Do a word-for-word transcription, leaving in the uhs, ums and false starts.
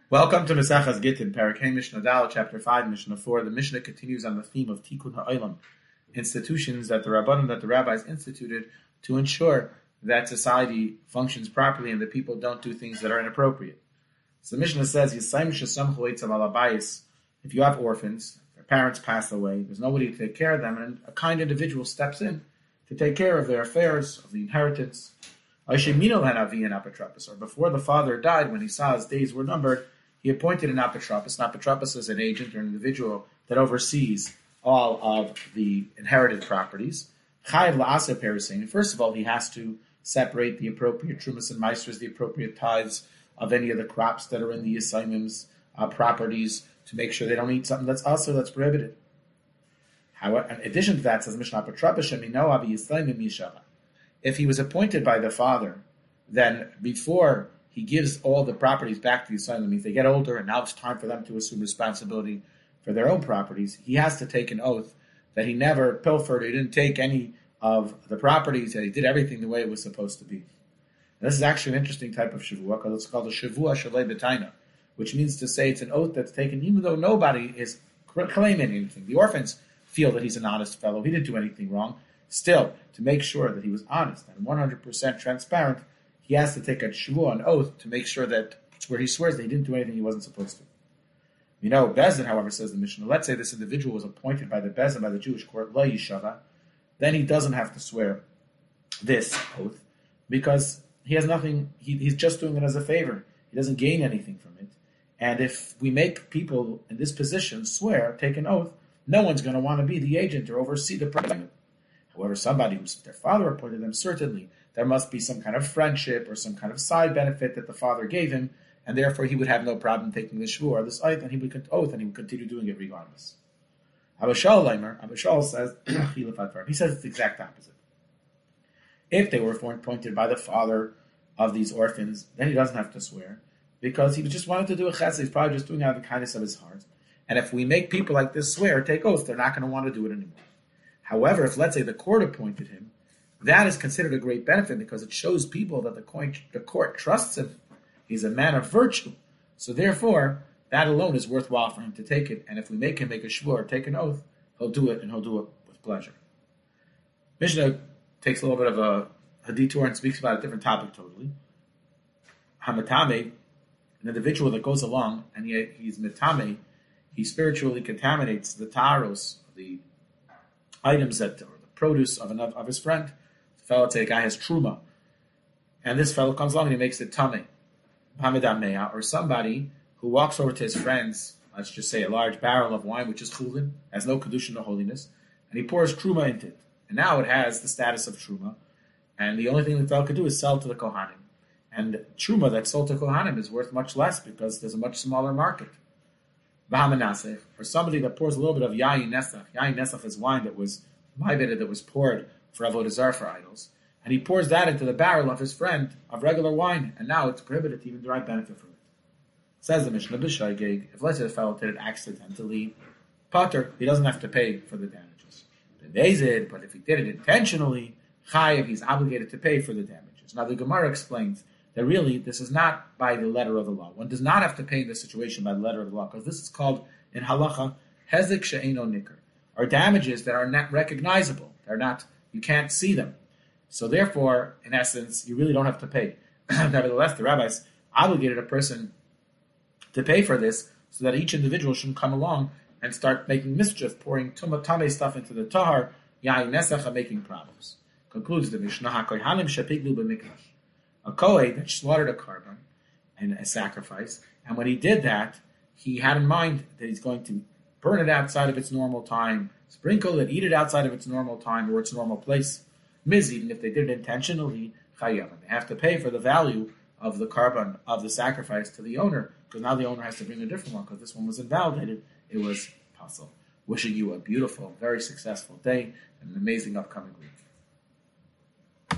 Welcome to Mesachas Gittin, Parakeh Mishnah Dal, Chapter five, Mishnah four. The Mishnah continues on the theme of Tikkun Ha'olam, institutions that the Rabbanim, that the rabbis instituted to ensure that society functions properly and that people don't do things that are inappropriate. So the Mishnah says, Yisayim shesamchu eitzav al habayis. If you have orphans, their parents pass away, there's nobody to take care of them, and a kind individual steps in to take care of their affairs, of the inheritance. Or before the father died, when he saw his days were numbered, he appointed an apotropos. An apotropos is an agent or an individual that oversees all of the inherited properties. First of all, he has to separate the appropriate trumas and meisters, the appropriate tithes of any of the crops that are in the Yisayim's uh, properties, to make sure they don't eat something that's also that's prohibited. However, in addition to that, says Mishnah Apotropos, if he was appointed by the father, then before he gives all the properties back to the Yisayim, means they get older and now it's time for them to assume responsibility for their own properties, he has to take an oath that he never pilfered, he didn't take any of the properties, that he did everything the way it was supposed to be. And this is actually an interesting type of shavua, because it's called a shavua shalei b'taina, which means to say it's an oath that's taken even though nobody is claiming anything. The orphans feel that he's an honest fellow, he didn't do anything wrong. Still, to make sure that he was honest and one hundred percent transparent, he has to take a shavua, an oath, to make sure that where he swears that he didn't do anything he wasn't supposed to. You know, Bezdin, however, says the Mishnah, let's say this individual was appointed by the Bezdin, by the Jewish court, la yishava, then he doesn't have to swear this oath, because he has nothing, he, he's just doing it as a favor. He doesn't gain anything from it. And if we make people in this position swear, take an oath, no one's going to want to be the agent or oversee the program. However, somebody who's their father appointed them, certainly there must be some kind of friendship or some kind of side benefit that the father gave him, and therefore he would have no problem taking the shvur or this oath, and he would oath, and he would continue doing it regardless. Abishal Leimer, Abishal says, he says it's the exact opposite. If they were appointed by the father of these orphans, then he doesn't have to swear, because he just wanted to do a chesed. He's probably just doing it out of the kindness of his heart. And if we make people like this swear, take oaths, they're not going to want to do it anymore. However, if let's say the court appointed him, that is considered a great benefit because it shows people that the court trusts him. He's a man of virtue. So therefore, that alone is worthwhile for him to take it. And if we make him make a shvur, take an oath, he'll do it, and he'll do it with pleasure. Mishnah takes a little bit of a, a detour and speaks about a different topic totally. Hamatame, an individual that goes along, and he, he's metame, he spiritually contaminates the taros, the items that, or the produce of another, of his friend. The fellow, let's say a guy has truma, and this fellow comes along and he makes it tameh, hamidamea, or somebody who walks over to his friends, let's just say a large barrel of wine, which is chulin, has no kedusha, no holiness, and he pours truma into it. And now it has the status of truma, and the only thing the fellow could do is sell to the kohanim. And truma that's sold to kohanim is worth much less because there's a much smaller market. Bahamanaseh, or somebody that pours a little bit of yayin nesach. Yayin nesach is wine that was ma'avedah, that was poured for avodah zarah, for idols, and he pours that into the barrel of his friend of regular wine, and now it's prohibited to even derive benefit from it. Says the Mishnah, b'shaygeg, if let's say the fellow did it accidentally, pater, he doesn't have to pay for the damages. But if he did it intentionally, chayiv, he's obligated to pay for the damages. Now the Gemara explains that really this is not by the letter of the law. One does not have to pay in this situation by the letter of the law, because this is called, in halacha, hezek she'eino nikar, are damages that are not recognizable. They're not, you can't see them. So therefore, in essence, you really don't have to pay. Nevertheless, the rabbis obligated a person to pay for this so that each individual shouldn't come along and start making mischief, pouring tumah stuff into the tahar, yayin nesach, making problems. Concludes the Mishnah, HaKohanim shepiglu b'mikdash. A kohen that slaughtered a carbon and a sacrifice, and when he did that, he had in mind that he's going to burn it outside of its normal time, sprinkle it, eat it outside of its normal time or its normal place. Miz, even if they did it intentionally, chayav, they have to pay for the value of the carbon of the sacrifice to the owner, because now the owner has to bring a different one, because this one was invalidated. It was possible. Wishing you a beautiful, very successful day and an amazing upcoming week.